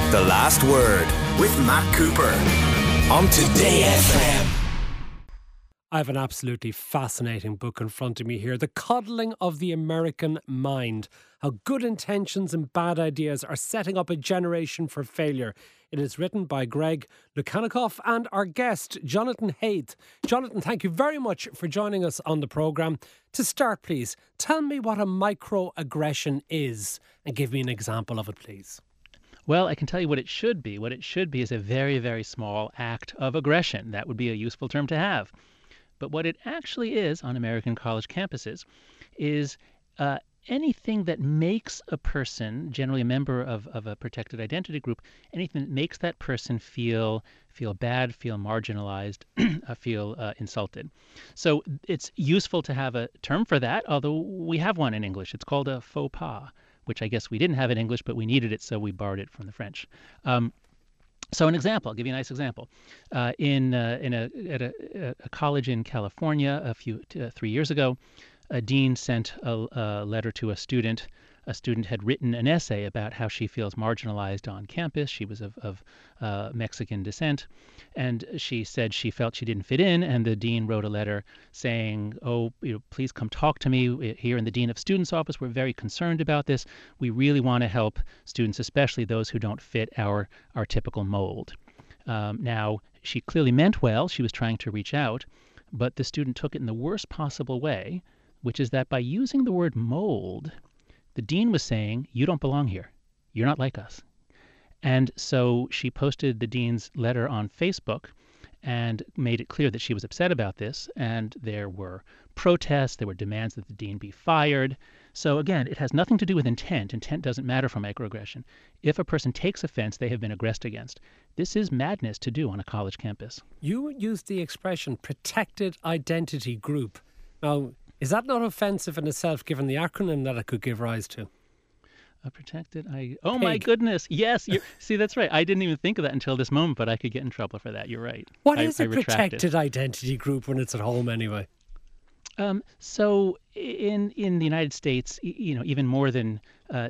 The Last Word with Matt Cooper on Today FM. I have an absolutely fascinating book in front of me here. The Coddling of the American Mind. How good intentions and bad ideas are setting up a generation for failure. It is written by Greg Lukianoff and our guest, Jonathan Haidt. Jonathan, thank you very much for joining us on the programme. To start, please, tell me what a microaggression is and give me an example of it, please. Well, I can tell you what it should be. What it should be is a very, very small act of aggression. That would be a useful term to have. But what it actually is on American college campuses is anything that makes a person, generally a member of a protected identity group, anything that makes that person feel bad, feel marginalized, feel insulted. So it's useful to have a term for that, although we have one in English. It's called a faux pas, which I guess we didn't have in English, but we needed it, so we borrowed it from the French. So an example, I'll give you a nice example. At a college in California 3 years ago, a dean sent a letter to a student. A student had written an essay about how she feels marginalized on campus. She was of Mexican descent, and she said she felt she didn't fit in, and the dean wrote a letter saying, please come talk to me here in the Dean of Students office. We're very concerned about this. We really want to help students, especially those who don't fit our typical mold. Now, she clearly meant well. She was trying to reach out, but the student took it in the worst possible way, which is that by using the word mold, the dean was saying, you don't belong here. You're not like us. And so she posted the dean's letter on Facebook and made it clear that she was upset about this. And there were protests. There were demands that the dean be fired. So again, it has nothing to do with intent. Intent doesn't matter for microaggression. If a person takes offense, they have been aggressed against. This is madness to do on a college campus. You used the expression protected identity group. Now, is that not offensive in itself, given the acronym that it could give rise to? A protected Oh, my goodness. Yes. See, that's right. I didn't even think of that until this moment, but I could get in trouble for that. You're right. What is a protected identity group when it's at home anyway? So in the United States, even more than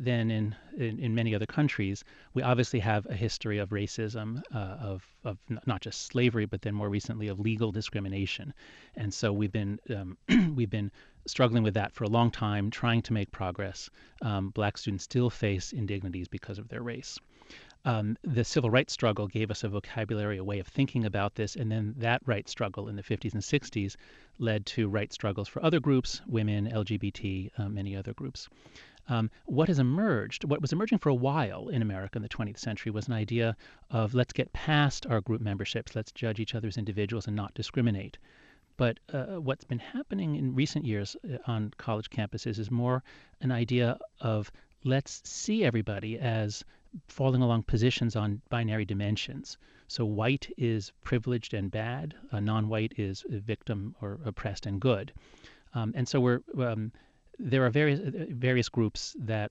in many other countries, we obviously have a history of racism, of not just slavery, but then more recently of legal discrimination. And so we've been struggling with that for a long time, trying to make progress. Black students still face indignities because of their race. The civil rights struggle gave us a vocabulary, a way of thinking about this, and then that rights struggle in the 50s and 60s led to rights struggles for other groups, women, LGBT, many other groups. What was emerging for a while in America in the 20th century was an idea of let's get past our group memberships, let's judge each other as individuals and not discriminate. But what's been happening in recent years on college campuses is more an idea of let's see everybody as falling along positions on binary dimensions. So white is privileged and bad, non-white is a victim or oppressed and good. And so there are various groups that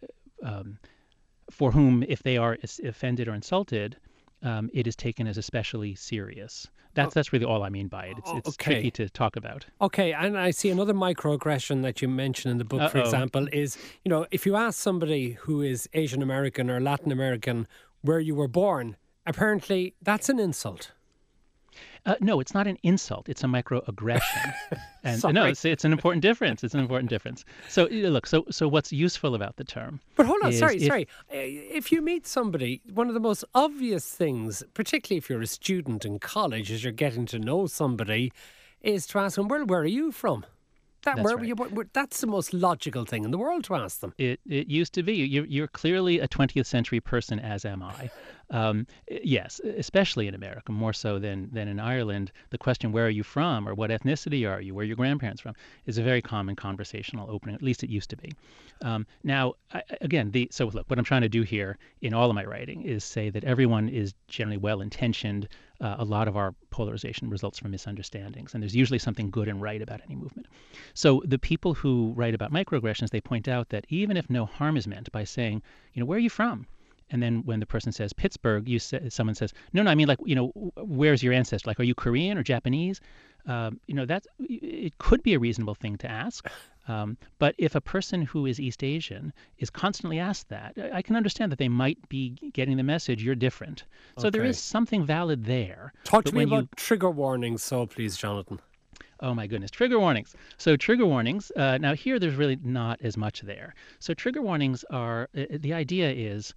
for whom, if they are offended or insulted, it is taken as especially serious. That's really all I mean by it. It's tricky to talk about. Okay, and I see another microaggression that you mentioned in the book, for example, is, if you ask somebody who is Asian American or Latin American where you were born, apparently that's an insult. No, it's not an insult. It's a microaggression. And no, it's an important difference. It's an important difference. So look, so what's useful about the term? But hold on, sorry. If you meet somebody, one of the most obvious things, particularly if you're a student in college, as you're getting to know somebody, is to ask them, well, where are you from? That's the most logical thing in the world to ask them. It used to be. You're clearly a 20th century person, as am I. Yes, especially in America, more so than in Ireland. The question, where are you from, or what ethnicity are you, where are your grandparents from, is a very common conversational opening. At least it used to be. Now, so look, what I'm trying to do here in all of my writing is say that everyone is generally well-intentioned. A lot of our polarization results from misunderstandings, and there's usually something good and right about any movement. So the people who write about microaggressions, they point out that even if no harm is meant by saying, where are you from? And then when the person says Pittsburgh, someone says, no, I mean, where's your ancestor? Like, are you Korean or Japanese? It could be a reasonable thing to ask. But if a person who is East Asian is constantly asked that, I can understand that they might be getting the message, you're different. So there Okay. is something valid there. Talk to But me when you about trigger warnings, so please, Jonathan. Oh my goodness, trigger warnings. So trigger warnings, now here there's really not as much there. So trigger warnings are, the idea is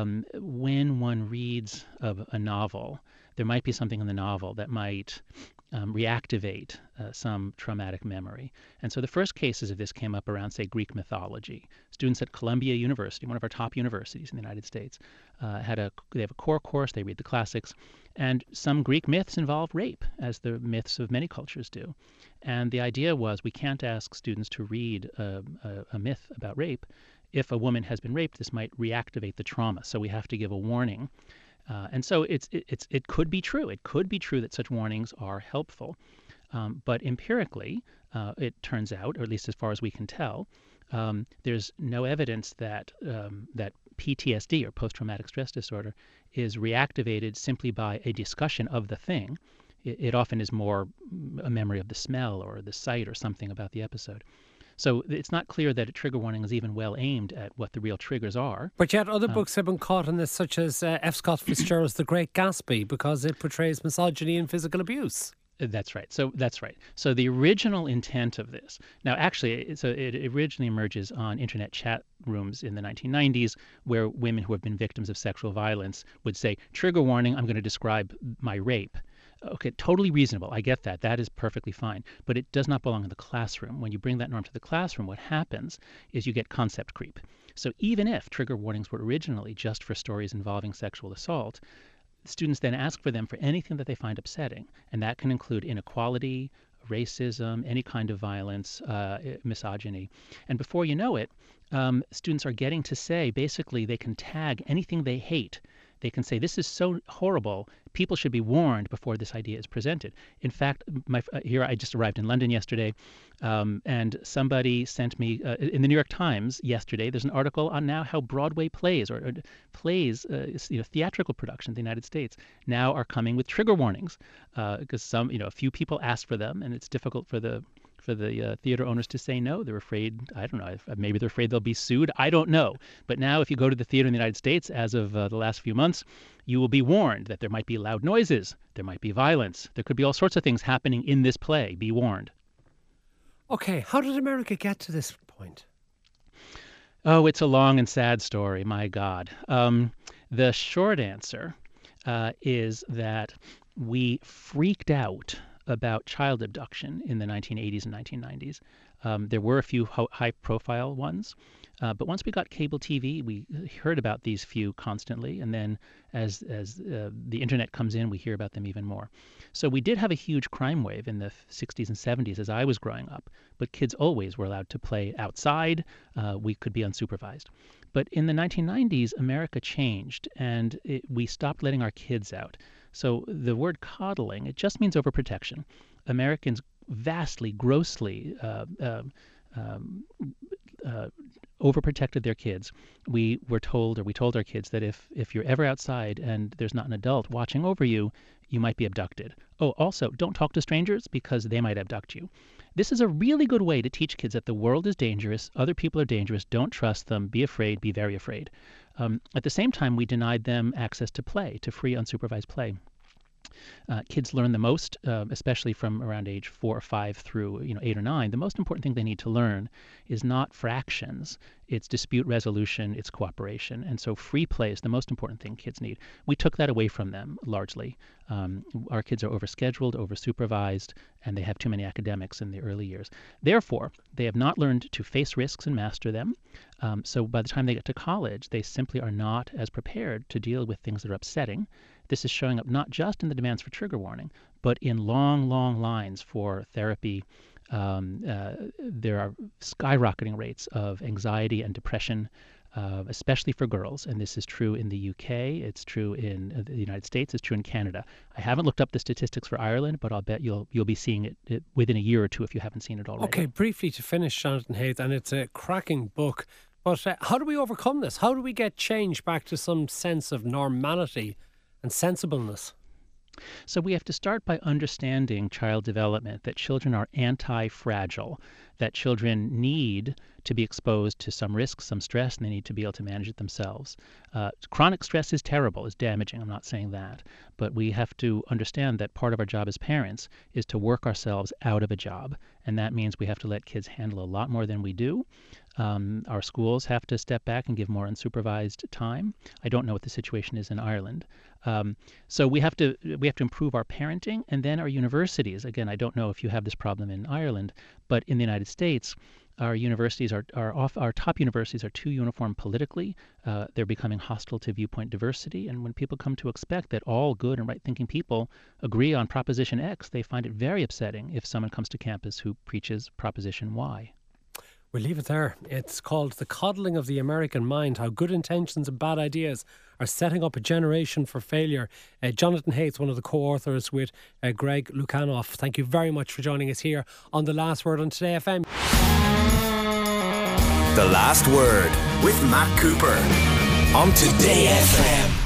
when one reads a novel, there might be something in the novel that might reactivate some traumatic memory. And so the first cases of this came up around, say, Greek mythology. Students at Columbia University, one of our top universities in the United States, they have a core course, they read the classics, and some Greek myths involve rape, as the myths of many cultures do. And the idea was we can't ask students to read a myth about rape. If a woman has been raped, this might reactivate the trauma, so we have to give a warning. And so it could be true. It could be true that such warnings are helpful. But empirically, it turns out, or at least as far as we can tell, there's no evidence that that PTSD, or post-traumatic stress disorder, is reactivated simply by a discussion of the thing. It often is more a memory of the smell or the sight or something about the episode. So it's not clear that a trigger warning is even well aimed at what the real triggers are. But yet other books have been caught in this, such as F. Scott Fitzgerald's The Great Gatsby, because it portrays misogyny and physical abuse. That's right. So the original intent of this, now actually, it originally emerges on internet chat rooms in the 1990s, where women who have been victims of sexual violence would say, trigger warning, I'm going to describe my rape. Okay, totally reasonable. I get that. That is perfectly fine. But it does not belong in the classroom. When you bring that norm to the classroom, what happens is you get concept creep. So even if trigger warnings were originally just for stories involving sexual assault, students then ask for them for anything that they find upsetting. And that can include inequality, racism, any kind of violence, misogyny. And before you know it, students are getting to say, basically, they can tag anything they hate. They can say, this is so horrible, people should be warned before this idea is presented. In fact, here I just arrived in London yesterday, and somebody sent me, in the New York Times yesterday, there's an article on now how Broadway plays, or plays, theatrical productions in the United States, now are coming with trigger warnings, because a few people asked for them, and it's difficult for the theater owners to say no. They're afraid, I don't know, maybe they're afraid they'll be sued. I don't know. But now if you go to the theater in the United States, as of the last few months, you will be warned that there might be loud noises, there might be violence, there could be all sorts of things happening in this play. Be warned. Okay, how did America get to this point? Oh, it's a long and sad story, my God. The short answer is that we freaked out about child abduction in the 1980s and 1990s. There were a few high-profile ones, but once we got cable TV, we heard about these few constantly, and then as the internet comes in, we hear about them even more. So we did have a huge crime wave in the 60s and 70s as I was growing up, but kids always were allowed to play outside. We could be unsupervised. But in the 1990s, America changed, and we stopped letting our kids out. So the word coddling, it just means overprotection. Americans vastly, grossly overprotected their kids. We told our kids that if you're ever outside and there's not an adult watching over you, you might be abducted. Oh, also, don't talk to strangers because they might abduct you. This is a really good way to teach kids that the world is dangerous, other people are dangerous, don't trust them, be afraid, be very afraid. At the same time, we denied them access to play, to free unsupervised play. Kids learn the most, especially from around age 4 or 5 through 8 or 9. The most important thing they need to learn is not fractions. It's dispute resolution, it's cooperation. And so free play is the most important thing kids need. We took that away from them largely. Our kids are overscheduled, oversupervised, and they have too many academics in the early years. Therefore, they have not learned to face risks and master them. So by the time they get to college, they simply are not as prepared to deal with things that are upsetting. This is showing up not just in the demands for trigger warning, but in long, long lines for therapy. There are skyrocketing rates of anxiety and depression, especially for girls. And this is true in the UK. It's true in the United States. It's true in Canada. I haven't looked up the statistics for Ireland, but I'll bet you'll be seeing it within a year or two if you haven't seen it already. Okay, briefly to finish, Jonathan Hayes, and it's a cracking book. But how do we overcome this? How do we get change back to some sense of normality and sensibleness? So we have to start by understanding child development, that children are anti-fragile, that children need to be exposed to some risk, some stress, and they need to be able to manage it themselves. Chronic stress is terrible, is damaging. I'm not saying that. But we have to understand that part of our job as parents is to work ourselves out of a job. And that means we have to let kids handle a lot more than we do. Our schools have to step back and give more unsupervised time. I don't know what the situation is in Ireland. So we have to improve our parenting, and then our universities. Again, I don't know if you have this problem in Ireland, but in the United States, our universities our top universities are too uniform politically. They're becoming hostile to viewpoint diversity. And when people come to expect that all good and right-thinking people agree on Proposition X, they find it very upsetting if someone comes to campus who preaches Proposition Y. We'll leave it there. It's called The Coddling of the American Mind, How Good Intentions and Bad Ideas Are Setting Up a Generation for Failure. Jonathan Hayes, one of the co-authors with Greg Lukianoff. Thank you very much for joining us here on The Last Word on Today FM. The Last Word with Matt Cooper on Today FM.